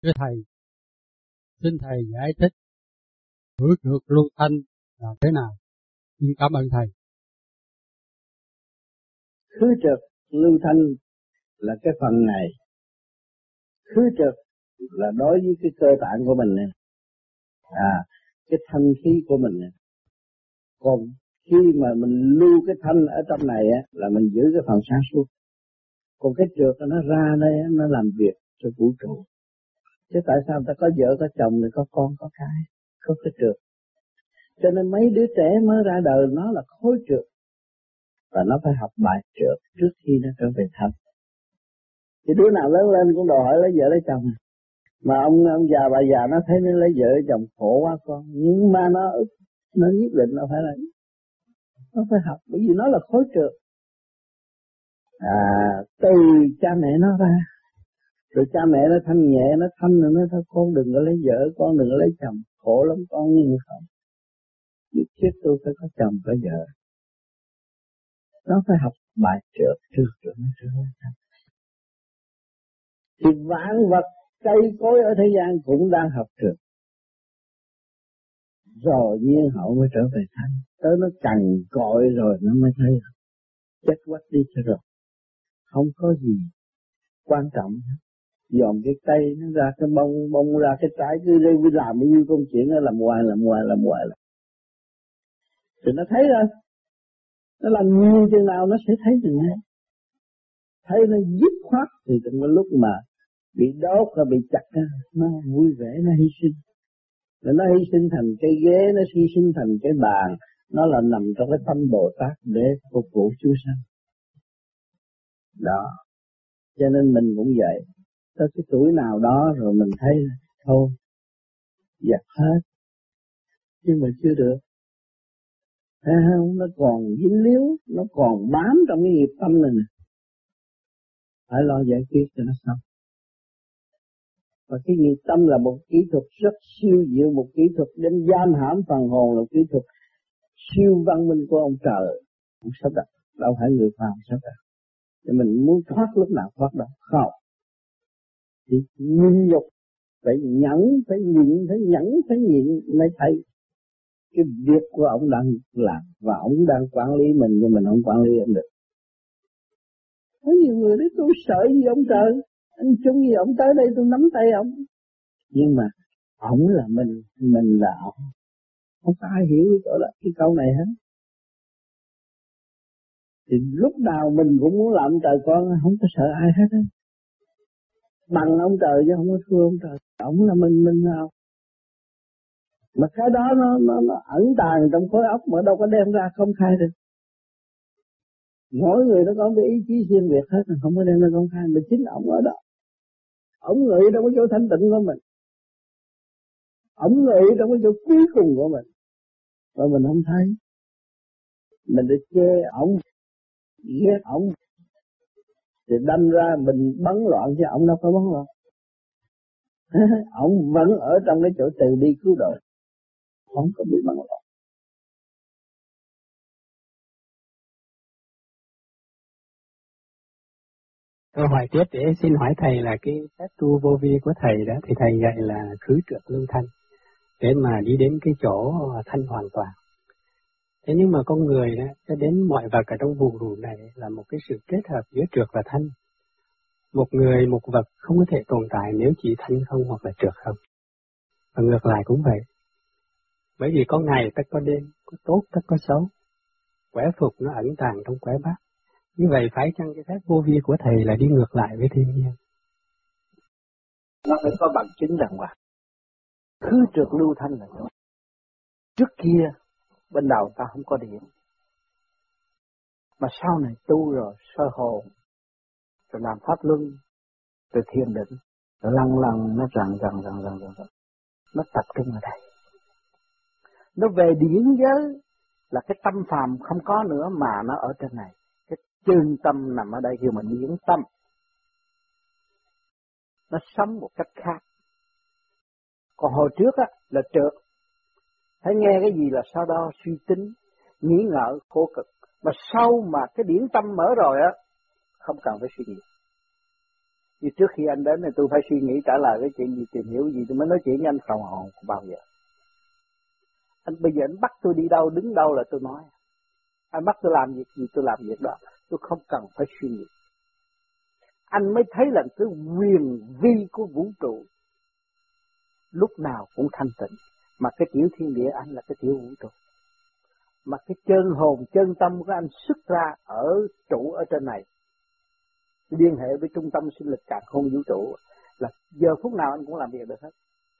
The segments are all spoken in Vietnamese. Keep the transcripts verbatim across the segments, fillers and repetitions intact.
Thưa Thầy, xin Thầy giải thích khử trượt lưu thanh là thế nào? Xin cảm ơn Thầy. Khứ trượt lưu thanh là cái phần này. Khứ trượt là đối với cái cơ tạng của mình này. À, cái thanh khí của mình này. Còn khi mà mình lưu cái thanh ở trong này á, là mình giữ cái phần sáng suốt. Còn cái trượt nó ra đây nó làm việc cho vũ trụ. Chứ tại sao người ta có vợ có chồng rồi có con có cái, có cái trượt. Cho nên mấy đứa trẻ mới ra đời nó là khối trượt. Và nó phải học bài trượt trước khi nó trở về thanh. Thì đứa nào lớn lên cũng đòi hỏi lấy vợ lấy chồng. Mà ông ông già bà già nó thấy nó lấy vợ lấy chồng khổ quá con. Nhưng mà nó nó nhất định nó phải là nó phải học, bởi vì nó là khối trượt. À, từ cha mẹ nó ra. Rồi cha mẹ nó thanh nhẹ, nó thanh rồi nó thôi con đừng có lấy vợ, con đừng có lấy chồng. Khổ lắm con, nhưng không. Nhất thiết tôi phải có chồng có vợ. Nó phải học bài trượt trước rồi nó trở lên thanh. Thì vạn vật cây cối ở thế gian cũng đang học trượt. Rồi nhiên hậu mới trở về thanh. Tới nó cằn cội rồi nó mới thấy chết quách đi cho rồi. Không có gì quan trọng. Dòm cái cây nó ra cái bông, bông ra cái trái, cứ đi làm bao nhiêu công chuyện đó, làm hoài làm hoài làm hoài là. Thì nó thấy rồi. Nó làm nhiều chừng nào nó sẽ thấy chừng nào. Thấy nó dứt khoát thì trong cái lúc mà bị đốt và bị chặt nó vui vẻ, nó hy sinh. Rồi nó hy sinh thành cái ghế, nó hy sinh thành cái bàn. Nó là nằm trong cái tâm Bồ Tát để phục vụ chúng sanh. Đó. Cho nên mình cũng vậy. Tới cái tuổi nào đó rồi mình thấy thôi, dẹp hết. Nhưng mà chưa được. Thấy không? Nó còn dính líu, nó còn bám trong cái nghiệp tâm này nè. Phải lo giải quyết cho nó xong. Và cái nghiệp tâm là một kỹ thuật rất siêu diệu, một kỹ thuật đem giam hãm phần hồn, là một kỹ thuật siêu văn minh của ông trời. Ông sắp đặt, đâu phải người phàm sắp đặt. Thì mình muốn thoát lúc nào thoát đâu, không. Thì nhịn nhục, phải nhẫn, phải nhịn, phải nhẫn, phải nhịn mới thấy cái việc của ông đang làm. Và ông đang quản lý mình, nhưng mình không quản lý ông được. Có nhiều người đấy tôi sợ gì ông trời, anh chung gì ông tới đây tôi nắm tay ông. Nhưng mà ông là mình, mình là ông. Không có ai hiểu cái, đó, cái câu này hết. Thì lúc nào mình cũng muốn làm trời con, không có sợ ai hết á. Bằng ông trời chứ không có thua ông trời. Ông là mình, mình nào. Mà cái đó nó, nó, nó ẩn tàng trong khối óc mà đâu có đem ra công khai được. Mỗi người nó có cái ý chí riêng biệt hết, không có đem ra công khai. Mà chính ông ở đó. Ông ngự trong cái chỗ thanh tịnh của mình. Ông ngự trong cái chỗ cuối cùng của mình. Và mình không thấy. Mình để chê ông, ghét ông. Thì đâm ra mình bấn loạn chứ ông đâu có bấn loạn. Ông vẫn ở trong cái chỗ từ bi cứu độ. Không có bị bấn loạn. Câu hỏi tiếp để xin hỏi Thầy là cái phép tu vô vi của Thầy đó, thì Thầy dạy là khứ trượt lưu thanh để mà đi đến cái chỗ thanh hoàn toàn. Thế nhưng mà con người đó, cho đến mọi vật ở trong vũ trụ này là một cái sự kết hợp giữa trượt và thanh. Một người, một vật không có thể tồn tại nếu chỉ thanh không hoặc là trượt không. Và ngược lại cũng vậy. Bởi vì có ngày tất có đêm, có tốt tất có xấu. Quẻ phục nó ẩn tàng trong quẻ bát. Như vậy phải chăng cái phép vô vi của Thầy là đi ngược lại với thiên nhiên? Nó phải có bằng chứng đàng hoàng. Khứ trượt lưu thanh là đó. Trước kia, bên đầu ta không có điện. Mà sau này tu rồi, sơ hồn, rồi làm pháp luân, rồi thiền định, rồi lăn lăn nó rằng rằng rằng rằng rằng. Nó tập trung ở đây. Nó về điển giới là cái tâm phàm không có nữa mà nó ở trên này. Cái chân tâm nằm ở đây kêu mình điển tâm. Nó sống một cách khác. Còn hồi trước á là trượt. Thấy nghe cái gì là sau đó suy tính, nghĩ ngợi, khổ cực. Mà sau mà cái điển tâm mở rồi á, không cần phải suy nghĩ. Vì trước khi anh đến thì tôi phải suy nghĩ trả lời cái chuyện gì, tìm hiểu gì tôi mới nói chuyện với anh phòng hồn bao giờ. Anh bây giờ anh bắt tôi đi đâu, đứng đâu là tôi nói. Anh bắt tôi làm việc gì tôi làm việc đó. Tôi không cần phải suy nghĩ. Anh mới thấy là cái quyền vi của vũ trụ lúc nào cũng thanh tịnh. Mà cái tiểu thiên địa anh là cái tiểu vũ trụ. Mà cái chân hồn, chân tâm của anh xuất ra ở trụ ở trên này. Liên hệ với trung tâm sinh lực càn khôn vũ trụ là giờ phút nào anh cũng làm việc được hết.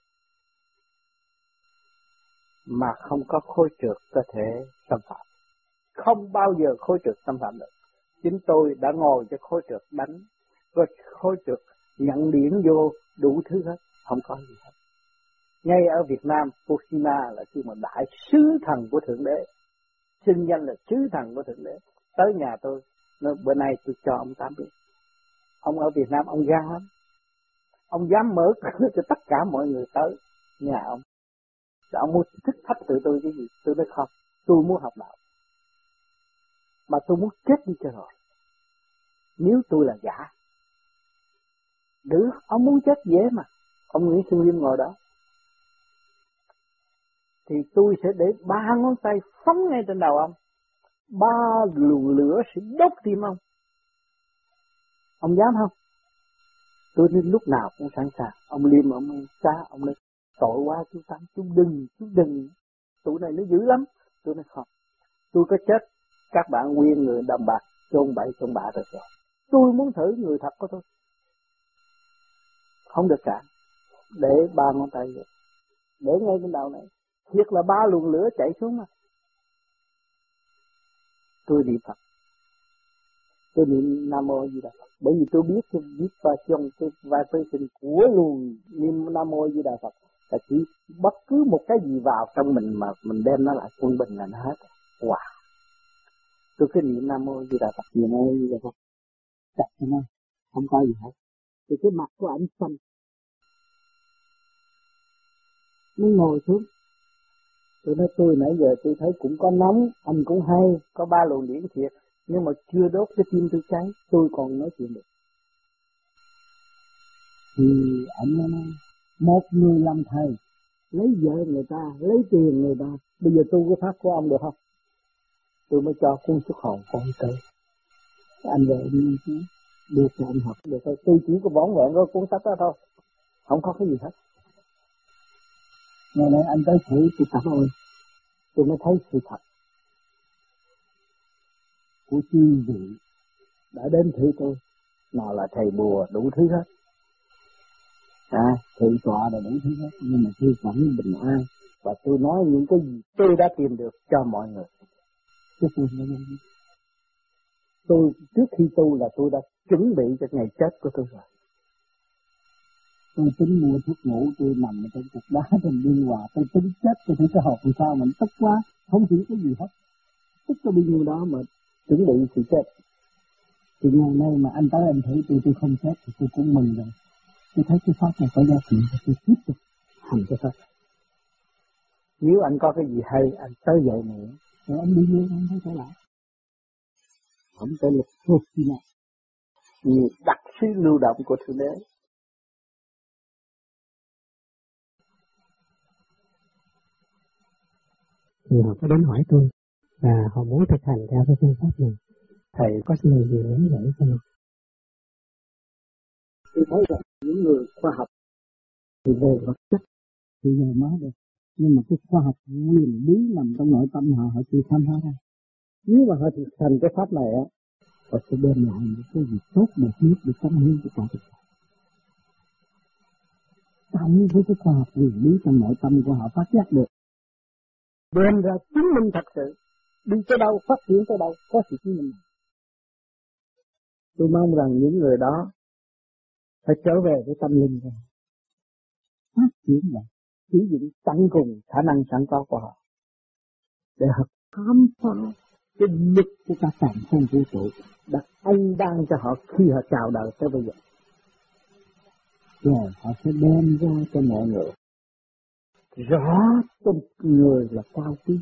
Mà không có khối trượt cơ thể xâm phạm. Không bao giờ khối trượt xâm phạm được. Chính tôi đã ngồi cho khối trượt đánh, rồi khối trượt nhận điển vô đủ thứ hết, không có gì hết. Ngay ở Việt Nam, Fukushima là khi mà đại sứ thần của Thượng Đế, xưng danh là sứ thần của Thượng Đế, tới nhà tôi, nói bữa nay tôi cho ông Tám biết. Ông ở Việt Nam, ông gan lắm. Ông dám mở cửa cho tất cả mọi người tới nhà ông. Rồi ông muốn thích thách tự tôi cái gì? Tôi nói không, tôi muốn học đạo. Mà tôi muốn chết đi cho rồi. Nếu tôi là giả. Được, ông muốn chết dễ mà. Ông Nguyễn Xuân Liêm ngồi đó. Thì tôi sẽ để ba ngón tay phóng ngay trên đầu ông. Ba luồng lửa sẽ đốt tim ông. Ông dám không? Tôi đến lúc nào cũng sẵn sàng. Ông Liêm, ông xa, ông nói tội quá chú Tám, chú đừng, chú đừng. Tụi này nó dữ lắm. Tôi nói không. Tôi có chết, các bạn nguyên người đầm bạc, chôn bậy chôn bạ rồi rồi. Tôi muốn thử người thật của tôi. Không được cản. Để ba ngón tay vậy. Để ngay trên đầu này. Thiệt là ba luồng lửa chạy xuống mà. Tôi niệm Phật. Tôi niệm Nam Mô Di Đà Phật. Bởi vì tôi biết cái vibration, cái vibration của luồng niệm Nam Mô Di Đà Phật là chỉ bất cứ một cái gì vào trong mình mà mình đem nó lại quân bình là nó hết. Wow. Tôi cứ niệm Nam Mô Di Đà Phật, Nam Mô Di Đà Phật. Chắc cho nó không có gì hết. Thì cái mặt của ảnh xanh. Nó ngồi xuống. Tôi nói tôi nãy giờ tôi thấy cũng có nóng, anh cũng hay, có ba luồng điển thiệt, nhưng mà chưa đốt cái tim tôi cháy, tôi còn nói chuyện được. Thì anh nói, một người làm thầy, lấy vợ người ta, lấy tiền người ta, bây giờ tu cái pháp của ông được không? Tôi mới cho cuốn xuất hồn con tới. Anh về đi chứ, được cho anh học được thôi, tôi chỉ có vỏn vẹn có cuốn sách đó thôi, không có cái gì hết. Ngày nay anh tới thử tôi cảm ơn, tôi mới thấy sự thật của chư vị đã đến thử tôi, nào là thầy bùa đủ thứ hết, à, thượng tọa là đủ thứ hết, nhưng mà tôi vẫn bình an và tôi nói những cái gì tôi đã tìm được cho mọi người. Chứ tôi, tôi trước khi tu là tôi đã chuẩn bị cho ngày chết của tôi rồi. Tôi tính mua thuốc ngủ, tôi nằm trong cục đá trên biên hòa, tôi tính chết, tôi thấy cái hộp làm sao mình tức quá, không chỉ cái gì hết, tức có bao nhiêu đó mà chuẩn bị sự chết. Thì ngày nay mà anh tới anh thấy tôi tôi không chết thì tôi cũng mừng rồi. Tôi thấy cái pháp này có giá trị thì tôi tiếp tục hành cái pháp. Nếu anh có cái gì hay, anh tới dậy nữa, rồi anh đi luôn, anh phải trở lại. Không tên là Fukushima, nhiều đặc sứ lưu động của Thượng Đế. Thì họ có đến hỏi tôi và họ muốn thực hành theo cái phương pháp này. Thầy có lời gì muốn dạy không? Tôi thấy rằng những người khoa học thì về vật chất thì giờ nói được, nhưng mà cái khoa học nguyên lý nằm trong nội tâm họ, họ chưa khám phá ra. Nếu mà họ thực hành cái pháp này á, họ sẽ đem lại những cái gì tốt đẹp nhất để cống hiến cho cả cuộc đời. Cộng với cái khoa học nguyên lý trong nội tâm của họ phát giác được, đem ra chứng minh thật sự, đi tới đâu, phát triển tới đâu, có sự chứng minh. Tôi mong rằng những người đó phải trở về với tâm linh rồi, phát triển lại, sử dụng tận cùng khả năng sẵn có của họ, để họ khám phá cái lực của cả càn khôn vũ trụ đã anh ban cho họ khi họ chào đời tới bây giờ. Rồi họ sẽ đem ra cho mọi người rõ trong người là cao quý,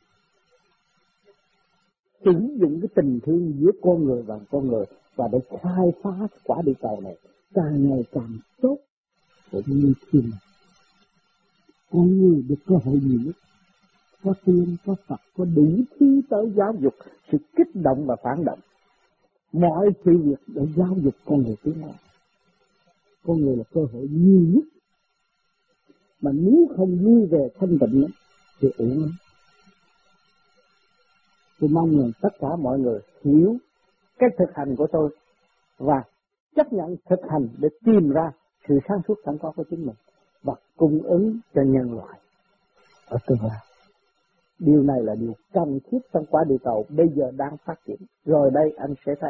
sử dụng cái tình thương giữa con người và con người và để khai phá quả địa cầu này càng ngày càng tốt, cũng như thiên. Con người được cơ hội nhiều nhất, có tiên, có Phật, có đủ thứ tới giáo dục sự kích động và phản động. Mọi sự việc để giáo dục con người tiến hóa. Con người là cơ hội nhiều nhất. Mà nếu không vui về thanh tịnh thì uổng lắm. Tôi mong rằng tất cả mọi người hiểu cái thực hành của tôi và chấp nhận thực hành để tìm ra sự sáng suốt sẵn có của chính mình và cung ứng cho nhân loại ở tương lai. Điều này là điều cần thiết trong quả địa cầu bây giờ đang phát triển. Rồi đây anh sẽ thấy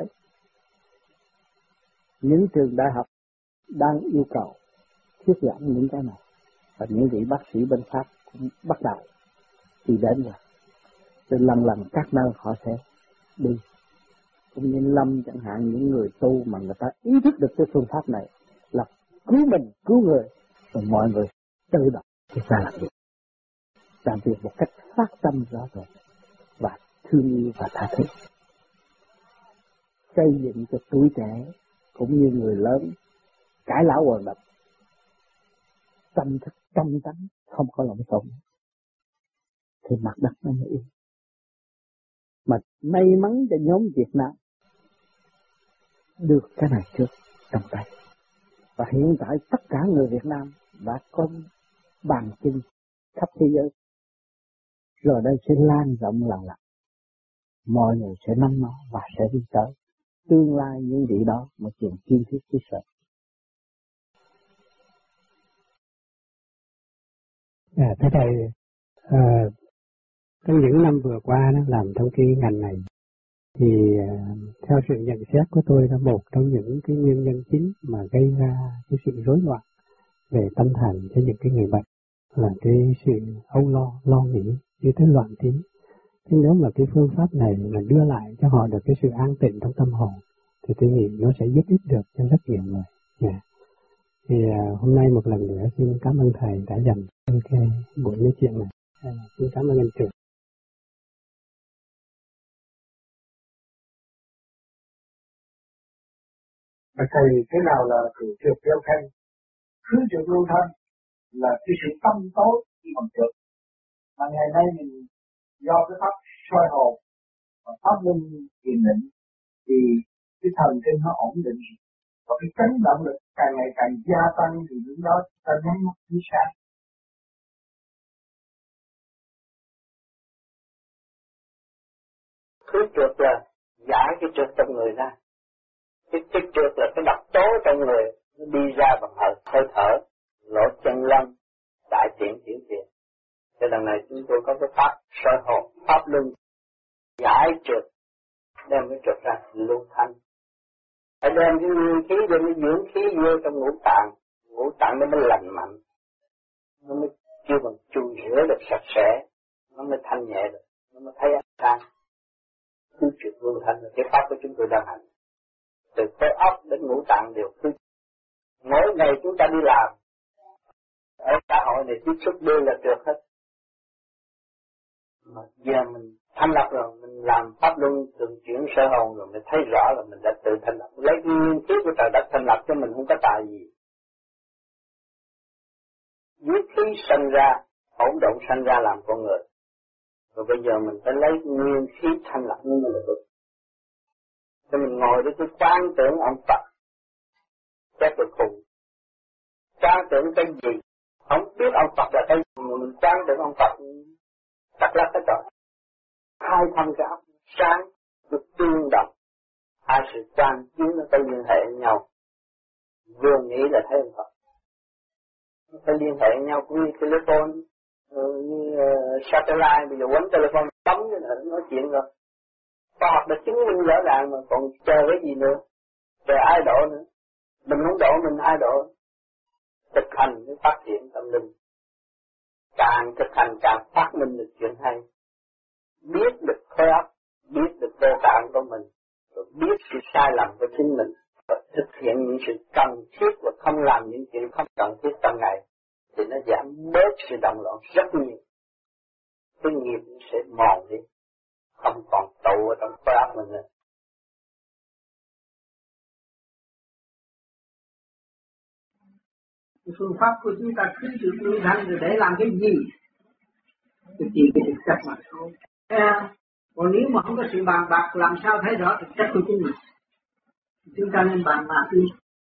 những trường đại học đang yêu cầu thuyết giảng những cái này. Và những vị bác sĩ bên Pháp cũng bắt đầu đi đến rồi. Nên lần lần các nơi họ sẽ đi. Cũng như Lâm chẳng hạn, những người tu mà người ta ý thức được cái phương pháp này là cứu mình, cứu người. Rồi mọi người tự động thì ra làm việc. Làm việc một cách phát tâm rõ ràng và thương yêu và tha thứ. Xây dựng cho tuổi trẻ cũng như người lớn cải lão hoàn đồng. Tâm thức trong tánh, không có lộn xộn thì mặt đất nó mới yên. Mà may mắn cho nhóm Việt Nam được cái này trước trong tay. Và hiện tại tất cả người Việt Nam đã có bàn chân khắp thế giới. Rồi đây sẽ lan rộng lần lần. Mọi người sẽ nắm nó và sẽ đi tới. Tương lai những vị đó một chuyện kiên thiết chứ sợ. À, thế thầy, à, trong những năm vừa qua đó, làm trong cái ngành này, thì à, theo sự nhận xét của tôi là một trong những cái nguyên nhân chính mà gây ra cái sự rối loạn về tâm thần cho những cái người bệnh là cái sự âu lo, lo nghĩ, như thế loạn trí. Thế nếu mà cái phương pháp này mà đưa lại cho họ được cái sự an tịnh trong tâm hồn, thì tôi nghĩ nó sẽ giúp ích được cho rất nhiều người. Yeah. Thì à, hôm nay một lần nữa xin cảm ơn thầy đã dành cái buổi nói chuyện này. À, xin cảm ơn anh Trường. Và thầy thế nào là cử trượt đeo thanh? Khứ trượt lưu thanh là cái sự tâm tối khi còn trượt. Mà ngày nay mình do cái pháp soi hồn và pháp luân thiền định thì cái thần kinh nó ổn định. Và cái chấn động lực càng ngày càng gia tăng thì lúc đó ta nhắm mắt đi sáng. Khứ trượt là giải cái trượt trong người ra. Cái, cái trượt là cái độc tố trong người, nó đi ra bằng hơi, hơi thở, lỗ chân lông, đại tiện tiểu tiện. Cho lần này chúng tôi có cái pháp soi hồn, pháp luân, giải trượt, đem cái trượt ra lưu thanh. Phải đem cái nguyên khí, đem cái dưỡng khí vô trong ngũ tạng, ngũ tạng nó mới lành mạnh, nó mới kêu bằng chùi rửa được sạch sẽ, nó mới thanh nhẹ được, nó mới thấy ánh sáng. Khứ trượt lưu thanh là cái pháp của chúng tôi đang hành. Từ khối óc đến ngũ tạng đều khứ. Mỗi ngày chúng ta đi làm, ở xã hội này tiếp xúc đều là trượt hết. Mà giờ mình thanh lập rồi, mình làm pháp luân thường chuyển sơ hồn rồi, mình thấy rõ là mình đã tự thanh lập. Lấy nguyên khí của trời đất thanh lập cho mình không có tài gì. Huyết khí sanh ra, hỗn độn sanh ra làm con người. Rồi bây giờ mình phải lấy nguyên khí thanh lập nó mới là được. Thì mình ngồi để tôi quan tưởng ông Phật, chắc là khùng. Quan tưởng cái gì? Không biết ông Phật là cái gì mà mình quan tưởng ông Phật thật là cái trời. Hai thân cái óc sáng, được tương đồng. Hai sự quan chiếu nó phải liên hệ với nhau. Vừa nghĩ là thấy ông Phật. Nó phải liên hệ với nhau cũng như telephone, như uh, satellite, bây giờ quấn telephone bấm cho nó nói chuyện rồi. Khoa học đã chứng minh rõ ràng mà còn chờ cái gì nữa, chờ ai độ nữa. Mình không độ mình ai độ. Thực hành mới phát triển tâm linh. Càng thực hành càng phát minh được chuyện hay. Biết được khối óc, biết được cơ tạng của mình, rồi biết sự sai lầm của chính mình, và thực hiện những sự cần thiết và không làm những chuyện không cần thiết trong ngày, thì nó giảm bớt sự động loạn rất nhiều. Cái nghiệp sẽ mòn đi, không còn tụ ở trong khối óc mình nữa. Phương pháp của chúng ta cứ được lưu thanh rồi để làm cái gì? Cái gì cái thực chất mà thôi. À, còn nếu mà không có sự bàn bạc làm sao thấy rõ thực chất của chính mình? Chúng ta nên bàn bạc đi.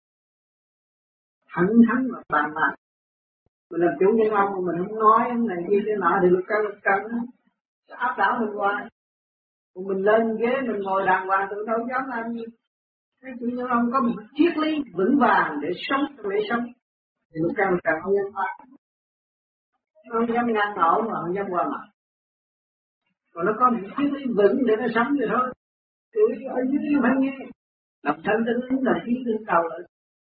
Thẳng thắn mà bàn bạc. Mình làm chủ nhân ông mà mình không nói không này kia thế nọ thì lúc cao lúc cao nó áp đảo mình hoài. Còn mình lên ghế mình ngồi đàng hoàng tôi đâu dám làm gì. Cái chủ nhân ông có một triết lý vững vàng để sống trong lễ sống. Thì lúc cao lúc cao không dám phá. Không dám ngăn nổ mà không dám qua mặt. Còn nó có một triết lý vững để nó sống vậy thôi. Tụi ở dưới phải nghe. Đọc thanh tinh là khí tinh cầu lại.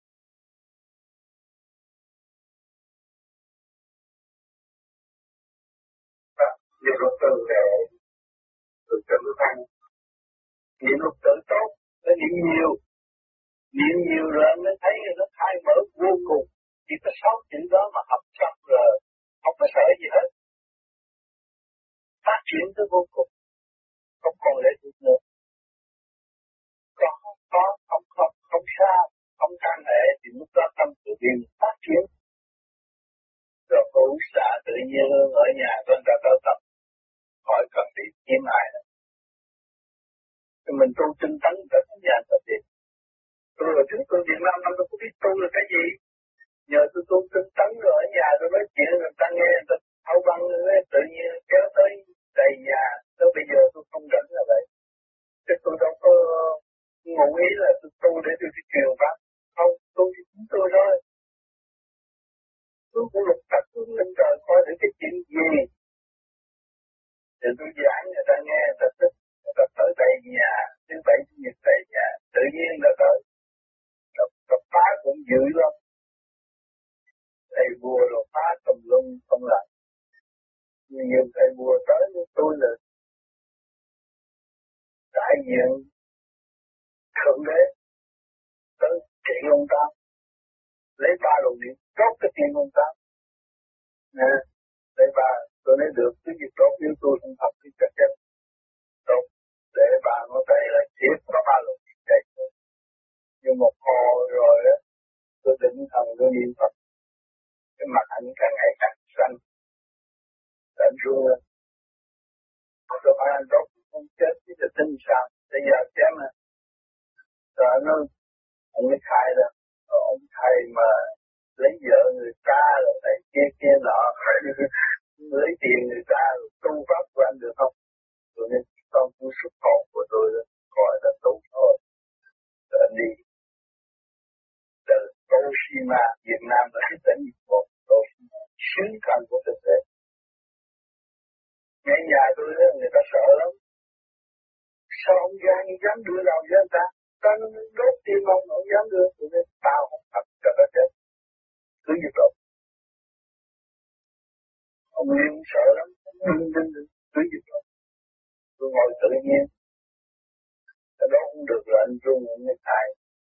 Nhiều lúc từ về từ từ thanh, những lúc tự tốt, nó niệm nhiều, niệm nhiều rồi mới thấy nó khai mở vô cùng, chỉ có sáu chữ đó mà học xong rồi, không có sợ gì hết, phát triển tới vô cùng, không còn lệ thuộc nữa, còn không có, không không không sao, không can hệ thì lúc đó tâm tự nhiên phát triển, rồi cụ xả tự nhiên ở nhà con ta tự tập. Hỏi cần đi kiếm ai nữa. Thì mình tu tinh tấn tất nhà tất điện. Tôi rồi chúng tôi Việt Nam năm tôi có biết tu là cái gì. Nhờ tôi tu tinh tấn rồi ở nhà tôi nói chuyện người ta nghe người ta thâu băng tự nhiên kéo tới đầy nhà. Tới bây giờ tôi không rảnh là vậy. Chứ tôi đâu có ngụ ý là tôi tu để tôi đi truyền pháp. Không, tu thì chính tôi thôi. Tôi cũng lục tập tôi lên trời coi thử cái chuyện gì. Thì tôi giảng người ta nghe, người ta thích, người ta tới đây nhà, thứ bảy chủ nhật tại nhà, tự nhiên là tới. Rồi, rồi phá cũng dữ lắm. Thầy bùa rồi phá tùm lum không lại. Nhiều thầy bùa tới với tôi là đại diện Thượng Đế tới trị ông ta. Lấy ba luồng điện chốt cái tiền ông ta. Nè, lấy ba. Tôi nói được, cái gì tốt nếu tôi không học thì chắc chắn tốt. Để bà ngón tay là chiếc có ba lần chạy. Nhưng một hồi rồi đó, tôi định thần tôi niệm Phật. Cái mặt anh càng ngày càng xanh. Anh run lên. Tôi hỏi anh tốt, không chết chứ tôi tin sao. Bây giờ chém à. Rồi anh nói, ông mới khai ra. Rồi ông thầy mà lấy vợ người ta rồi này kia kia nọ. Lấy tiền người ta tu pháp của anh được không? Tôi nên con tu sức hồn của tôi đó, coi là tu thôi. Rồi anh đi. Từ Toshima, Việt Nam là cái tỉnh một Toshima, xứng thành của thực tế. Ngay nhà tôi đó, người ta sợ lắm. Sao ông dám dám đưa đầu với anh ta? Ta đốt tim ông, ông dám đưa. Tôi nói, tao không thật cho nó chết. Cứ như vậy. Ông Nguyên sợ lắm, đừng đừng đừng, cứ như vậy. Tôi ngồi tự nhiên. Cái đó không được là anh rung anh mới thải.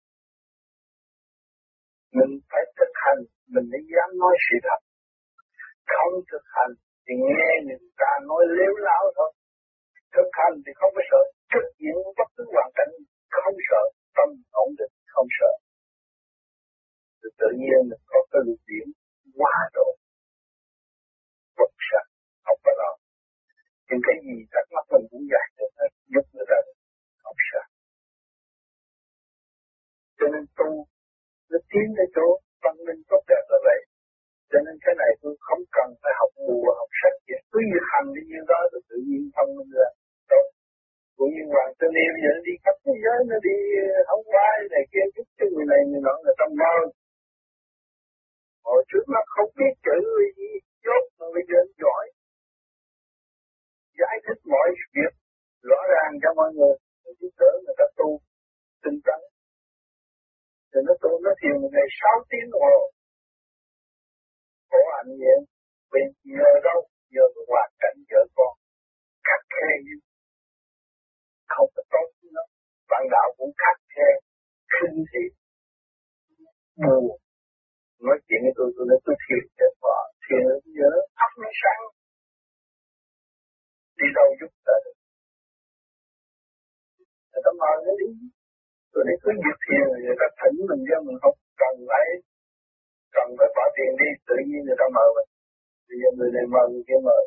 Mình phải thực hành, mình mới dám nói sự thật. Không thực hành thì nghe người ta nói lếu láo thôi. Thực hành thì không có sợ, trực diện bất cứ hoàn cảnh không sợ, tâm ổn định không sợ. Thì tự nhiên mình có cái luận điểm quá độ. Bất sạch, không có lo. Nhưng cái gì thắc mắc mình cũng giải được hết, giúp người ta không sợ. Cho nên tu, nó tiến tới chỗ văn minh tốt đẹp là vậy. Cho nên cái này tôi không cần phải học bùa, học sách gì. Cứ việc hành đi như đó tôi tự nhiên thông minh ra. Tốt. Cũng như Hoàng Tân Yêu giờ nó đi khắp thế giới, nó đi không quay này kia giúp cho người này người nọ người trong mơ. Hồi trước nó không biết chữ gì, chốt mà bây giờ nó giỏi. Giải thích mọi việc rõ ràng cho mọi người. Giúp đỡ người ta tu, tinh tấn. Thì nó tu, nó thiền một ngày sáu tiếng đồng hồ. Khổ hạnh vậy. Vì nhờ đâu? Nhờ cái hoàn cảnh vợ con. Khắc khe như không có tốt nữa. Bạn đạo cũng khắc khe. Khinh thị. Buồn. Nói chuyện với tôi, tôi nói tôi thiền cho vợ. Thiền ở bây giờ nó ấp nó sáng. Đi đâu giúp ta được. Người ta mời nó đi. Tôi nói cứ việc thiền người ta thỉnh mình cho mình không cần phải cần phải bỏ tiền thiền đi, tự nhiên người ta mời mình. Bây giờ người này mời người kia mời.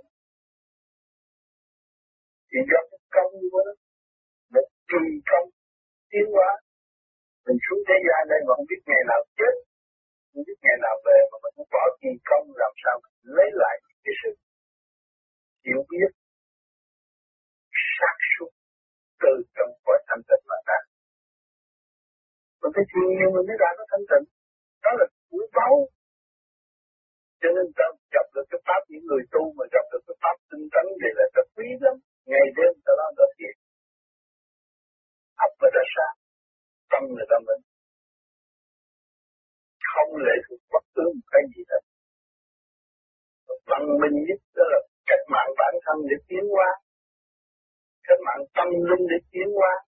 Thì do cái công của nó, nó trì công, tiến hóa. Mình xuống thế gian đây mà không biết ngày nào chết, không biết ngày nào về, mà mình cũng bỏ trì công làm sao mình lấy lại cái sự hiểu biết, sáng suốt từ trong cõi thanh tịnh mà ra. Mình phải thiền nhiều mình mới ra nó thanh tịnh, đó là quý báu. Cho nên ta gặp được cái pháp, những người tu mà gặp được cái pháp tinh tấn vậy là rất quý lắm. Ngày đêm ta lo ta thiền, học người ta sáng, tâm người ta mình, không lệ thuộc bất cứ một cái gì hết. Văn minh nhất đó là cách mạng bản thân để tiến hóa, cách mạng tâm linh để tiến hóa,